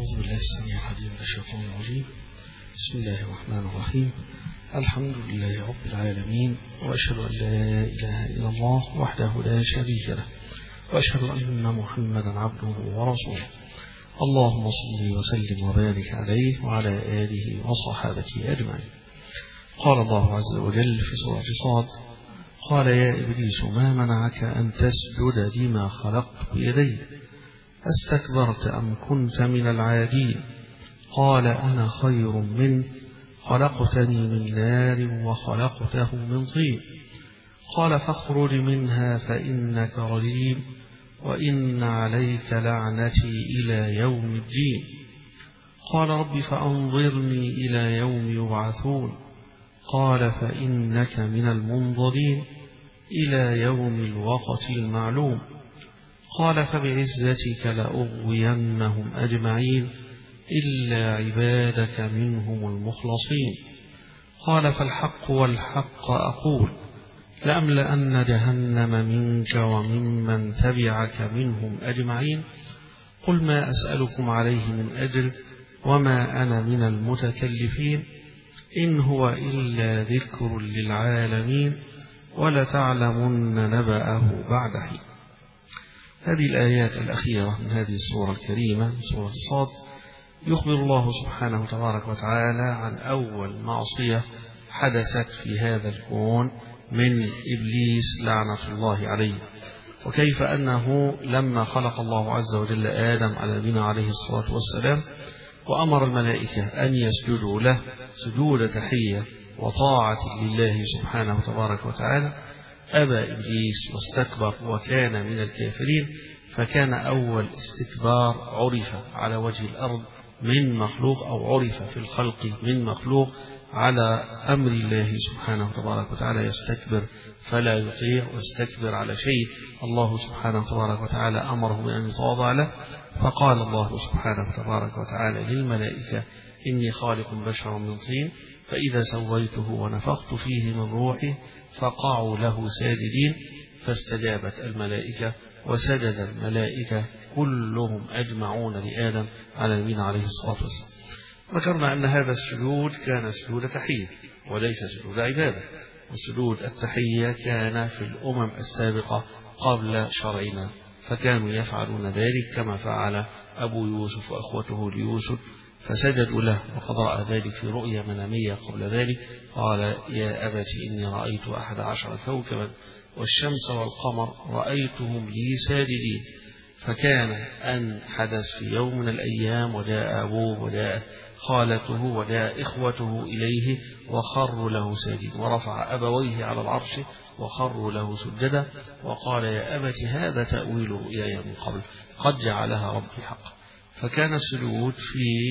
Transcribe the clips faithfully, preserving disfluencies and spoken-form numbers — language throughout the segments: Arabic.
أعوذ بالله السميع العليم من الشيطان الرجيم. بسم الله الرحمن الرحيم. الحمد لله رب العالمين، وأشهد أن لا إله إلا الله وحده لا شريك له، وأشهد أن محمدا عبده ورسوله. اللهم صل وسلم وبارك عليه وعلى آله وصحابته أجمعين. قال الله عز وجل في سورة صاد: قال يا إبليس ما منعك أن تسجد لما خلقت بيدي أستكبرت أم كنت من العالين؟ قال أنا خير منه خلقتني من نار وخلقته من طين. قال فاخرج منها فإنك رجيم وإن عليك لعنتي إلى يوم الدين. قال رب فأنظرني إلى يوم يبعثون. قال فإنك من المنظرين إلى يوم الوقت المعلوم. قال فبعزتك لأغوينهم أجمعين إلا عبادك منهم المخلصين. قال فالحق والحق أقول لأملأن جهنم منك وممن تبعك منهم أجمعين. قل ما أسألكم عليه من أجر وما أنا من المتكلفين إن هو إلا ذكر للعالمين ولتعلمن نبأه بعد حين. هذه الآيات الأخيرة من هذه السورة الكريمة سورة صاد يخبر الله سبحانه تبارك وتعالى عن أول معصية حدثت في هذا الكون من إبليس لعنة الله عليه، وكيف أنه لما خلق الله عز وجل آدم على نبينا عليه الصلاة والسلام وأمر الملائكة أن يسجدوا له سجود تحية وطاعة لله سبحانه تبارك وتعالى، أبى إبليس واستكبر وكان من الكافرين. فكان أول استكبار عرف على وجه الأرض من مخلوق، أو عرف في الخلق من مخلوق على أمر الله سبحانه تبارك وتعالى يستكبر فلا يطيع، ويستكبر على شيء الله سبحانه تبارك وتعالى أمره بأن يتواضع له. فقال الله سبحانه تبارك وتعالى للملائكة إني خالق بشرا من طين فإذا سويته ونفخت فيه من روحي فقعوا له ساجدين. فاستجابت الملائكة وسجد الملائكة كلهم أجمعون لآدم على نبينا عليه الصلاة والسلام. ذكرنا أن هذا السجود كان سجود تحية وليس سجود عبادة، وسجود التحية كان في الأمم السابقة قبل شرعنا، فكانوا يفعلون ذلك كما فعل أبو يوسف وأخوته ليوسف فسجدوا له، وقد رأى ذلك في رؤيا منامية قبل ذلك. قال يا أبت إني رأيت أحد عشر كوكبا والشمس والقمر رأيتهم لي ساجدين. فكان أن حدث في يوم من الأيام وجاء أبوه وجاء خالته وجاء إخوته إليه وخروا له ساجدين، ورفع أبويه على العرش وخروا له سجدا، وقال يا أبت هذا تأويل رؤياي من قبل قد جعلها ربي حقا. فكان السجود في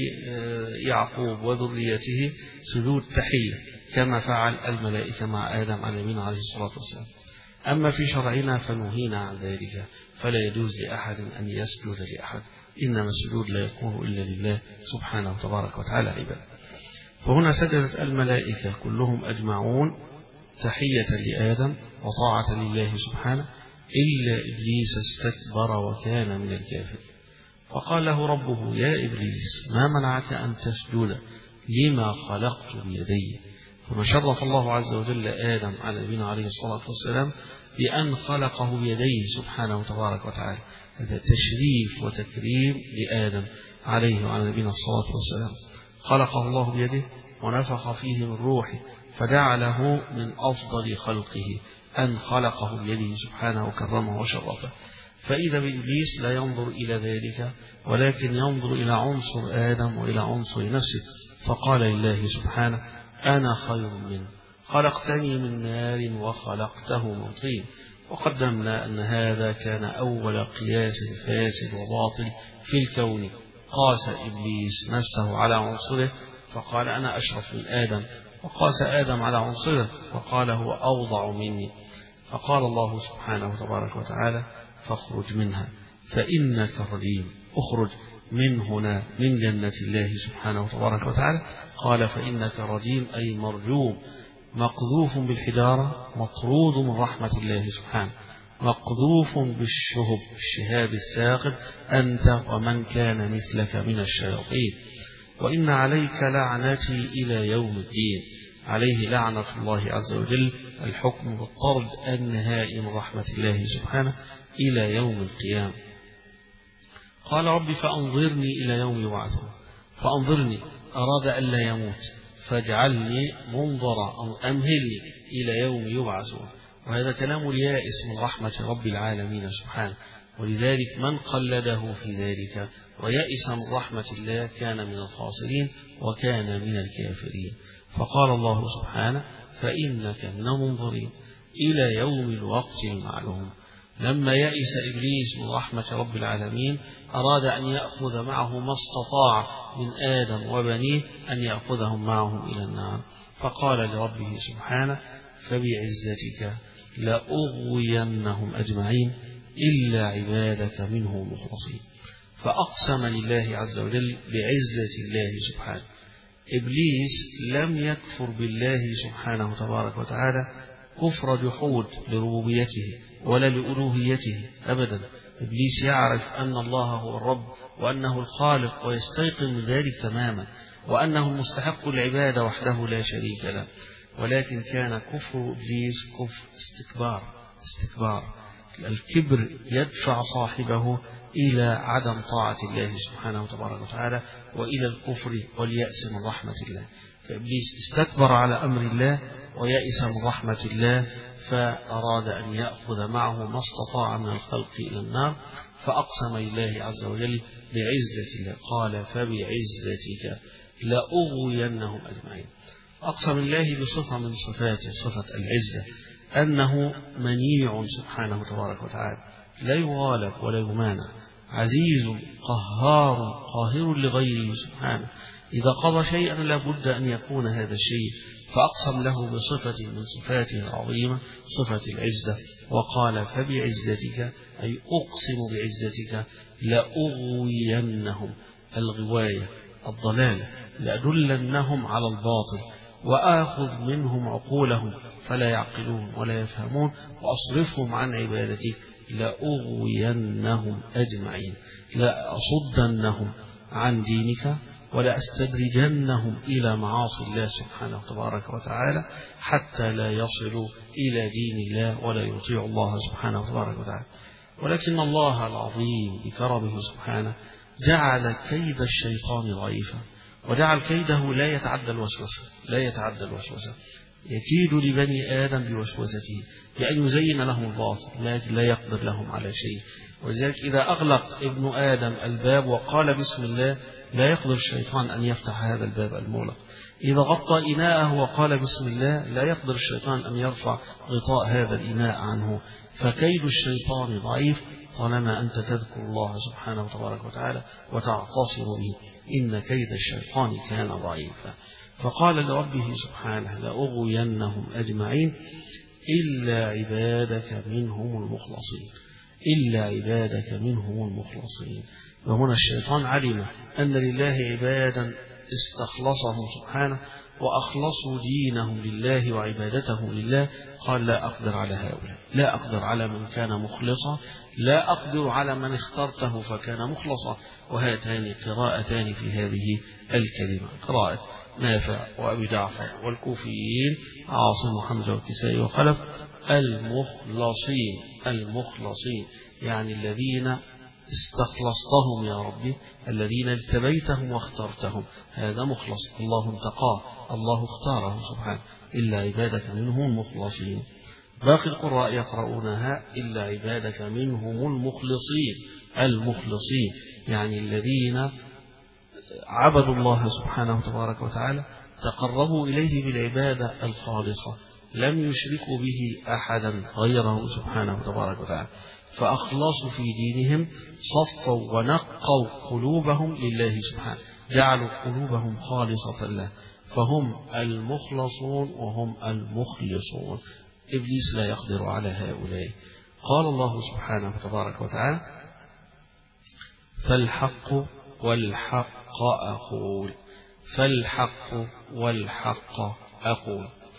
يعقوب وذريته سجود تحية كما فعل الملائكة مع آدم على نبينا عليه الصلاة والسلام. أما في شرعنا فنهينا عن ذلك، فلا يجوز لأحد أن يسجد لأحد، إنما السجود لا يكون إلا لله سبحانه تبارك وتعالى عباده. فهنا سجدت الملائكة كلهم أجمعون تحية لآدم وطاعة لله سبحانه، إلا إبليس استكبر وكان من الكافرين. فقال له ربه يا إبليس ما منعك أن تسجد لما خلقت بيدي؟ ثم شرف الله عز وجل آدم على نبينا عليه الصلاة والسلام بأن خلقه بيديه سبحانه تبارك وتعالى. هذا تشريف وتكريم لآدم عليه وعلى نبينا الصلاة والسلام. خلقه الله بيده ونفخ فيه من روحه فجعله من أفضل خلقه أن خلقه بيده سبحانه وكرمه وشرفه. فإذا بإبليس لا ينظر إلى ذلك، ولكن ينظر إلى عنصر آدم وإلى عنصر نفسه. فقال لله سبحانه أنا خير منه خلقتني من نار وخلقته من طين. وقدمنا أن هذا كان أول قياس فاسد وباطل في الكون. قاس إبليس نفسه على عنصره فقال أنا أشرف من آدم، وقاس آدم على عنصره فقال هو أوضع مني. فقال الله سبحانه تبارك وتعالى فاخرج منها فإنك رجيم. اخرج من هنا من جنة الله سبحانه تبارك وتعالى. قال فإنك رجيم أي مرجوم مقذوف بالحجارة مطرود من رحمة الله سبحانه. مقذوف بالشهب الشهاب الثاقب أنت ومن كان مثلك من الشياطين، وإن عليك لعنتي إلى يوم الدين. عليه لعنة الله عز وجل، الحكم بالطرد النهائي من رحمة الله سبحانه إلى يوم القيامة. قال رب فأنظرني إلى يوم يبعثون، فأنظرني أراد ألا يموت، فاجعلني منظرا أو أمهلني إلى يوم يبعثون. وهذا كلام اليائس من رحمة رب العالمين سبحانه، ولذلك من قلده في ذلك ويأس من رحمة الله كان من الخاسرين وكان من الكافرين. فقال الله سبحانه فإنك من المنظرين إلى يوم الوقت المعلوم. لما يأس إبليس من رحمة رب العالمين أراد أن يأخذ معه ما استطاع من آدم وبنيه أن يأخذهم معهم إلى النار، فقال لربه سبحانه فبعزتك لأغوينهم أجمعين إلا عبادك منهم المخلصين. فأقسم لله عز وجل بعزة الله سبحانه. إبليس لم يكفر بالله سبحانه تبارك وتعالى كفر جحود لربوبيته ولا لألوهيته أبدا. إبليس يعرف أن الله هو الرب وأنه الخالق ويستيقن من ذلك تماما، وأنه مستحق العبادة وحده لا شريك له، ولكن كان كفر إبليس كفر استكبار استكبار الكبر يدفع صاحبه إلى عدم طاعة الله سبحانه تبارك وتعالى وإلى الكفر واليأس من رحمة الله. فإبليس استكبر على أمر الله ويأس من رحمة الله، فأراد أن يأخذ معه ما استطاع من الخلق إلى النار، فأقسم لله عز وجل بعزة الله. قال فبعزتك لأغوينهم أجمعين. أقسم الله بصفة من صفاته، صفة العزة، أنه منيع سبحانه تبارك وتعالى، لا يغالب ولا يمانع، عزيز قهار قاهر لغيره سبحانه. إذا قضى شيئا لابد أن يكون هذا الشيء، فأقسم له بصفة من صفاته العظيمة، صفة العزة، وقال فبعزتك أي أقسم بعزتك لأغوينهم، الغواية الضلالة، لأدلنهم على الباطل وآخذ منهم عقولهم فلا يعقلون ولا يفهمون وأصرفهم عن عبادتك لأغوينهم أجمعين، لأصدنهم عن دينك ولأستدرجنهم إلى معاصي الله سبحانه تبارك وتعالى حتى لا يصلوا إلى دين الله ولا يطيع الله سبحانه تبارك وتعالى. ولكن الله العظيم بكرمه سبحانه جعل كيد الشيطان ضعيفا، وجعل كيده لا يتعدى الوسوسة لا يتعدى الوسوسة يكيد لبني آدم بوسوسته بأن يزين لهم الباطل، لكن لا يقدر لهم على شيء. ولذلك إذا أغلق ابن آدم الباب وقال بسم الله لا يقدر الشيطان أن يفتح هذا الباب المغلق. إذا غطى إناءه وقال بسم الله لا يقدر الشيطان أن يرفع غطاء هذا الإناء عنه. فكيد الشيطان ضعيف طالما أنت تذكر الله سبحانه تبارك وتعالى وتعتصم به، إن كيد الشيطان كان ضعيفا. فقال لربه سبحانه لأغوينهم أجمعين إلا عبادك منهم المخلصين إلا عبادك منهم المخلصين. وهنا الشيطان علم أن لله عبادا استخلصهم سبحانه وأخلصوا دينهم لله وعبادتهم لله. قال لا أقدر على هؤلاء، لا أقدر على من كان مخلصا، لا أقدر على من اخترته فكان مخلصا. وهاتان قراءتان في هذه الكلمة، قراءة نافع وأبي جعفر والكوفيين عاصم وحمزة والكسائي وخلف، المخلصين المخلصين يعني الذين استخلصتهم يا ربي، الذين اجتبيتهم واخترتهم، هذا مخلص، الله انتقاه، الله اختاره سبحانه. إلا عبادك منهم المخلصين. باقي القراء يقرؤونها إلا عبادك منهم المخلصين المخلصين يعني الذين عبدوا الله سبحانه تبارك وتعالى، تقربوا إليه بالعبادة الخالصة، لم يشركوا به أحدا غيره سبحانه تبارك وتعالى، فأخلصوا في دينهم، صفوا ونقوا قلوبهم لله سبحانه، جعلوا قلوبهم خالصة له، فهم المخلصون وهم المخلصون. إبليس لا يقدر على هؤلاء. قال الله سبحانه تبارك وتعالى فالحق والحق أقول فالحق والحق أقول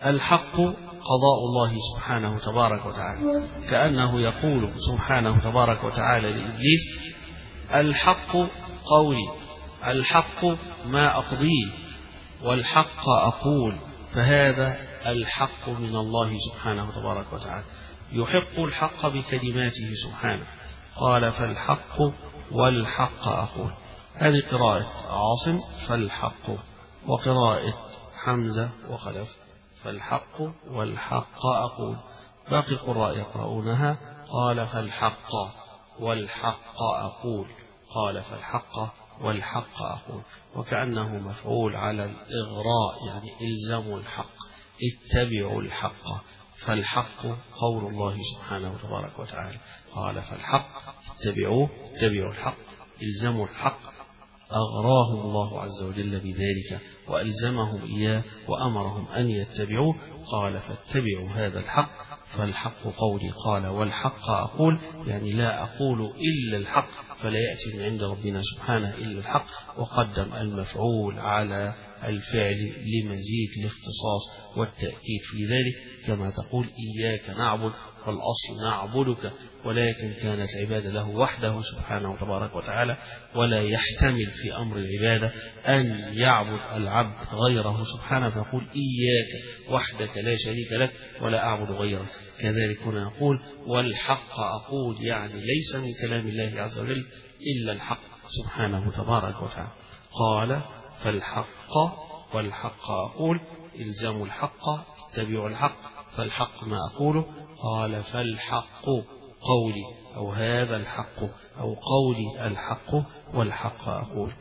الحق قضاء الله سبحانه تبارك وتعالى، كأنه يقول سبحانه تبارك وتعالى لإبليس: الحق قولي، الحق ما أقضيه، والحق أقول. فهذا الحق من الله سبحانه تبارك وتعالى، يحق الحق بكلماته سبحانه. قال: فالحق والحق أقول. هذه قراءة عاصم فالحق، وقراءة حمزة وخلف فالحق والحق أقول. باقي القراء يقرؤونها قال: فالحق والحق أقول، قال: فالحق والحق أقول، وكأنه مفعول على الإغراء، يعني إلزموا الحق، اتبعوا الحق. فالحق قول الله سبحانه تبارك وتعالى، قال: فالحق اتبعوه، اتبعوا الحق، إلزموا الحق. أغراهم الله عز وجل بذلك وألزمهم إياه وأمرهم أن يتبعوه. قال: فاتبعوا هذا الحق. فالحق قولي، قال: والحق أقول، يعني لا أقول إلا الحق، فلا يأتي من عند ربنا سبحانه إلا الحق. وقدم المفعول على الفعل لمزيد الاختصاص والتأكيد في ذلك، كما تقول: إياك نعبد، والأصل نعبدك، ولكن كانت عبادة له وحده سبحانه تبارك وتعالى، ولا يحتمل في أمر العبادة أن يعبد العبد غيره سبحانه، فيقول: إياك وحدك لا شريك لك ولا أعبد غيرك. كذلك هنا نقول: والحق أقول، يعني ليس من كلام الله عز وجل إلا الحق سبحانه تبارك وتعالى. قال: فالحق والحق أقول، إلزام الحق، اتبعوا الحق. فالحق ما أقوله. قال: فالحق قولي، أو هذا الحق، أو قولي الحق، والحق أقول.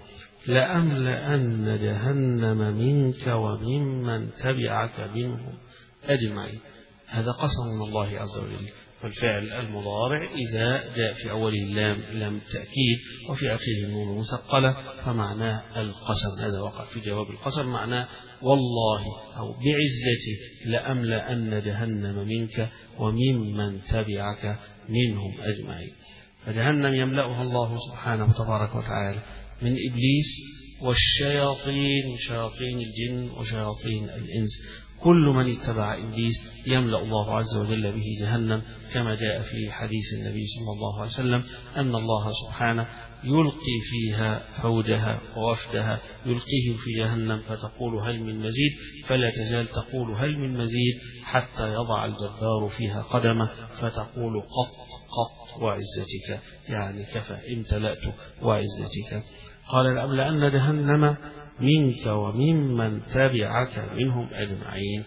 لأملأن جهنم منك وممن تبعك منهم أجمعين. هذا قسم من الله عز وجل. فالفعل المضارع إذا جاء في أوله اللام لام تأكيد وفي آخره النون مثقلة فمعناه القسم. هذا وقع في جواب القسم، معناه والله أو بعزته لأملأن جهنم منك وممن تبعك منهم أجمعين. فجهنم يملأها الله سبحانه تبارك وتعالى من إبليس والشياطين، شياطين الجن وشياطين الإنس. كل من اتبع إبليس يملأ الله عز وجل به جهنم، كما جاء في حديث النبي صلى الله عليه وسلم أن الله سبحانه يلقي فيها فوجها ووفدها، يلقيه في جهنم فتقول: هل من مزيد؟ فلا تزال تقول: هل من مزيد؟ حتى يضع الجبار فيها قدمه فتقول: قط قط وعزتك، يعني كفى، امتلأت وعزتك. قال: لأملأن جهنم منك وممن تبعك منهم أجمعين.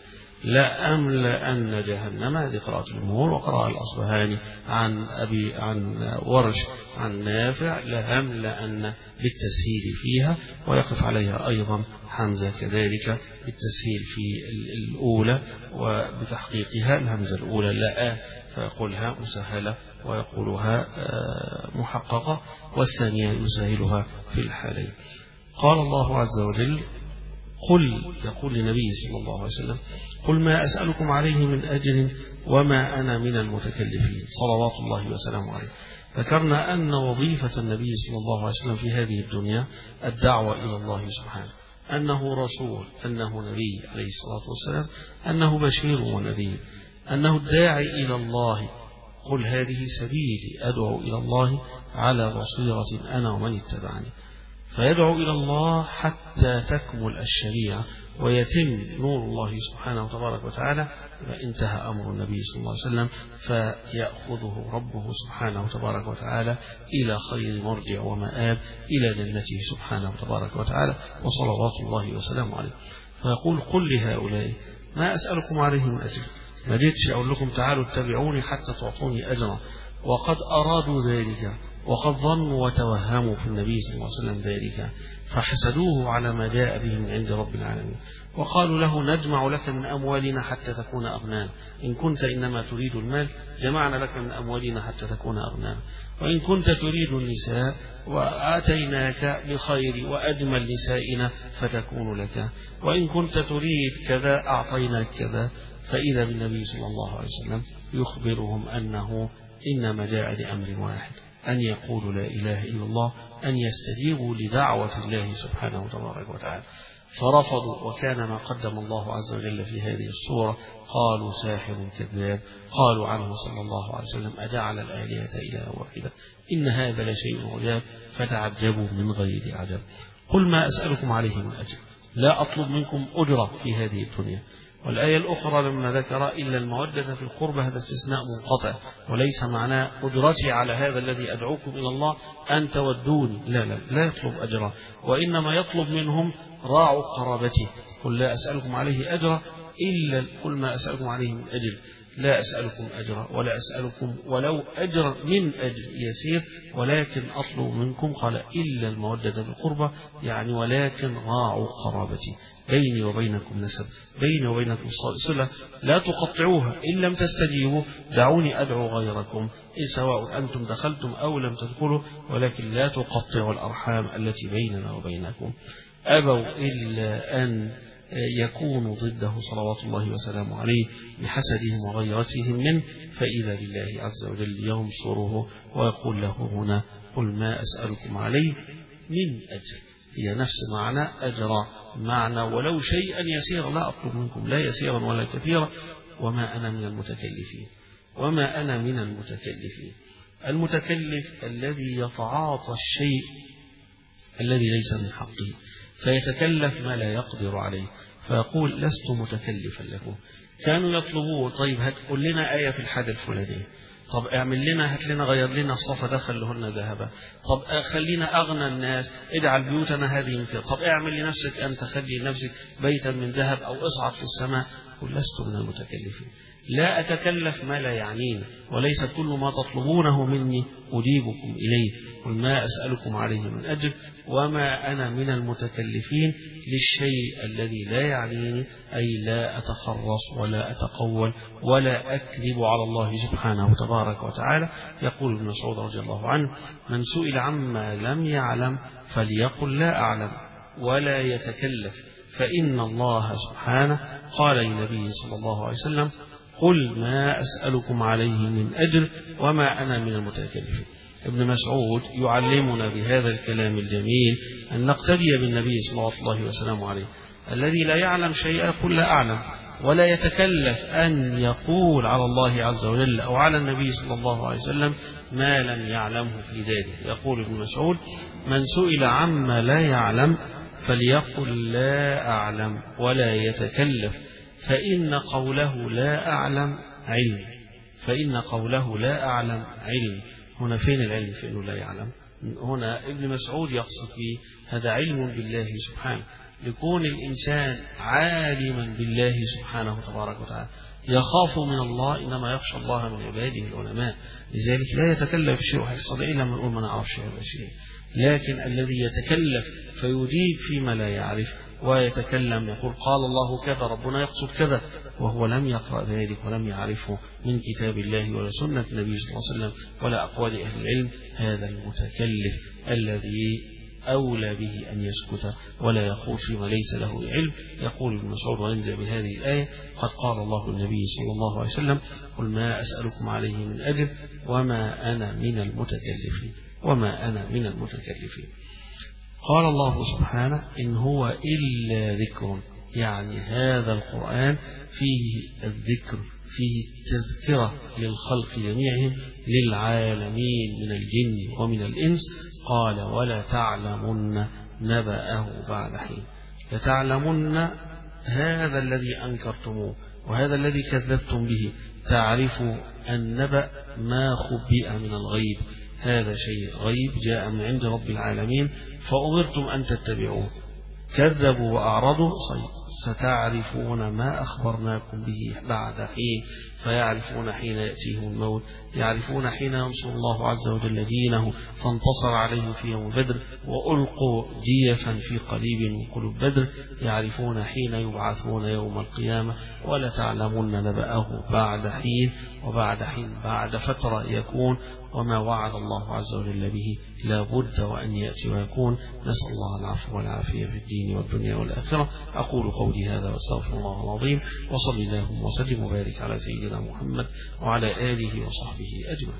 لأملأن جهنم، هذه قراءة الجمهور، وقراءة الأصبهاني عن أبي عن ورش عن نافع: لأملأن بالتسهيل فيها، ويقف عليها أيضا حمزة كذلك بالتسهيل في الأولى وبتحقيقها الهمزة الأولى لا، فيقولها مسهلة ويقولها محققة، والثانية يسهلها في الحالين. قال الله عز وجل: قل، يقول لنبيه صلى الله عليه وسلم: قل ما أسألكم عليه من أجر وما أنا من المتكلفين، صلوات الله وسلامه عليه. ذكرنا أن وظيفة النبي صلى الله عليه وسلم في هذه الدنيا الدعوة إلى الله سبحانه، أنه رسول، أنه نبي عليه الصلاة والسلام، أنه بشير ونذير، أنه الداعي إلى الله. قل هذه سبيلي أدعو إلى الله على بصيرة أنا ومن اتبعني. فيدعو إلى الله حتى تكمل الشريعة ويتم نور الله سبحانه وتبارك وتعالى. انتهى أمر النبي صلى الله عليه وسلم فيأخذه ربه سبحانه وتبارك وتعالى إلى خير مرجع ومآب، إلى جنته سبحانه وتبارك وتعالى، وصلوات الله وسلامه عليه. فيقول: قل لهؤلاء ما أسألكم عليه من أجر. ما جيتش أقول لكم تعالوا اتبعوني حتى تعطوني أجرا، وقد أرادوا ذلك، وقد ظنوا وتوهموا في النبي صلى الله عليه وسلم ذلك، فحسدوه على ما جاء به من عند رب العالمين، وقالوا له: نجمع لك من أموالنا حتى تكون أغنانا، إن كنت إنما تريد المال جمعنا لك من أموالنا حتى تكون أغنانا، وإن كنت تريد النساء وآتيناك بخير وأجمل نسائنا فتكون لك، وإن كنت تريد كذا أعطيناك كذا. فإذا بالنبي صلى الله عليه وسلم يخبرهم أنه إنما جاء لأمر واحد، أن يقولوا لا إله إلا الله، أن يستجيبوا لدعوة الله سبحانه وتبارك وتعالى. فرفضوا، وكان ما قدم الله عز وجل في هذه السورة قالوا ساحر كذاب، قالوا عنه صلى الله عليه وسلم أجعل الآلهة إلها واحدة إن هذا لشيء عجاب، فتعجبوا من غير عجب. قل ما أسألكم عليه من أجر، لا أطلب منكم أجرة في هذه الدنيا. والآية الأخرى لما ذكر إلا المودة في القربة، هذا استثناء منقطع، وليس معناه أجرتي على هذا الذي أدعوكم إلى الله أن تودوني، لا لا لا يطلب أجرا، وإنما يطلب منهم راعوا قرابتي. قل لا أسألكم عليه أجرا إلا قل ما أسألكم عليه من أجر، لا أسألكم أجرا ولا أسألكم ولو أجر من أجر يسير، ولكن أطلب منكم قال إلا المودة في القربة، يعني ولكن راعوا قرابتي، بيني وبينكم نسب، بيني وبينكم صلة، لا تقطعوها، إن لم تستجيبوا دعوني أدعو غيركم، إن سواء أنتم دخلتم أو لم تدخلوا، ولكن لا تقطعوا الأرحام التي بيننا وبينكم. أبوا إلا أن يكون ضده صلوات الله وسلامه عليه بحسدهم وغيرتهم منه، فإذا بالله عز وجل ينصره ويقول له هنا قل ما أسألكم عليه من أجر، هي نفس معنى أجر، معنى ولو شيئا يسيرا، لا أطلب منكم لا يسيرا ولا كثيرا، وما أنا من المتكلفين، وما أنا من المتكلفين. المتكلف الذي يتعاطى الشيء الذي ليس من حقه فيتكلف ما لا يقدر عليه، فيقول لست متكلفا لكم. كانوا يطلبوه طيب هتقول لنا آية في الحاجة الفلانية، طب اعمل لنا هات لنا غير لنا الصفا دخل لهن ذهبا، طب خلينا أغنى الناس اجعل بيوتنا هذه من كده، طب اعمل لنفسك أنت خلي لنفسك بيتا من ذهب أو اصعد في السماء. قل لست من المتكلفين، لا أتكلف ما لا يعنيني، وليس كل ما تطلبونه مني أجيبكم إليه. قل ما أسألكم عليه من أجر وما أنا من المتكلفين للشيء الذي لا يعنيني، أي لا أتخرص ولا أتقول ولا أكذب على الله سبحانه تبارك وتعالى. يقول ابن مسعود رضي الله عنه من سئل عما لم يعلم فليقل لا أعلم ولا يتكلف، فإن الله سبحانه قال للنبي صلى الله عليه وسلم قل ما أسألكم عليه من أجر وما أنا من المتكلفين. ابن مسعود يعلمنا بهذا الكلام الجميل أن نقتدي بالنبي صلى الله عليه وسلم عليه الذي لا يعلم شيئا يقول لا أعلم، ولا يتكلف أن يقول على الله عز وجل أو على النبي صلى الله عليه وسلم ما لم يعلمه في ذلك. يقول ابن مسعود من سئل عما لا يعلم فليقل لا أعلم ولا يتكلف، فإن قوله لا أعلم علم، فإن قوله لا أعلم علم. هنا فين العلم في أنه لا يعلم؟ هنا ابن مسعود يقصد فيه هذا علم بالله سبحانه، لكون الإنسان عالما بالله سبحانه تبارك وتعالى يخاف من الله، إنما يخشى الله من عباده العلماء، لذلك لا يتكلف شيء ويحصل إلا من يقول ما نعرفش هذا الشيء. لكن الذي يتكلف فيجيب فيما لا يعرف ويتكلم يقول قال الله كذا ربنا يقصد كذا وهو لم يقرأ ذلك ولم يعرفه من كتاب الله ولا سنة النبي صلى الله عليه وسلم ولا أقوال أهل العلم، هذا المتكلف الذي أولى به أن يسكت ولا يخوض فيما ليس له علم. يقول ابن مسعود وينزع بهذه الآية قد قال الله للنبي صلى الله عليه وسلم قل ما أسألكم عليه من أجر وما أنا من المتكلفين، وما أنا من المتكلفين. قال الله سبحانه إن هو إلا ذكر، يعني هذا القرآن فيه الذكر، فيه التذكرة للخلق جميعهم للعالمين من الجن ومن الإنس. قال ولا تعلمن نبأه بعد حين، لتعلمن هذا الذي أنكرتموه وهذا الذي كذبتم به، تعرفوا النبأ ما خبئ من الغيب، هذا شيء غيب جاء من عند رب العالمين فأمرتم أن تتبعوه، كذبوا وأعرضوا ستعرفون ما أخبرناكم به بعد حين، فيعرفون حين يأتيهم الموت، يعرفون حين ينصر الله عز وجل دينه فانتصر عليه في يوم بدر وألقوا جيفا في قليب من قلوب بدر، يعرفون حين يبعثون يوم القيامة. ولا تعلمون نبأه بعد حين، وبعد حين بعد فترة يكون، وما وعد الله عز وجل به لا بد وأن يأتي ويكون. نسأل الله العفو والعافية في الدين والدنيا والآخرة. أقول قولي هذا واستغفر الله العظيم، وصلى الله وسلم وبارك على سيدنا محمد وعلى آله وصحبه أجمعين.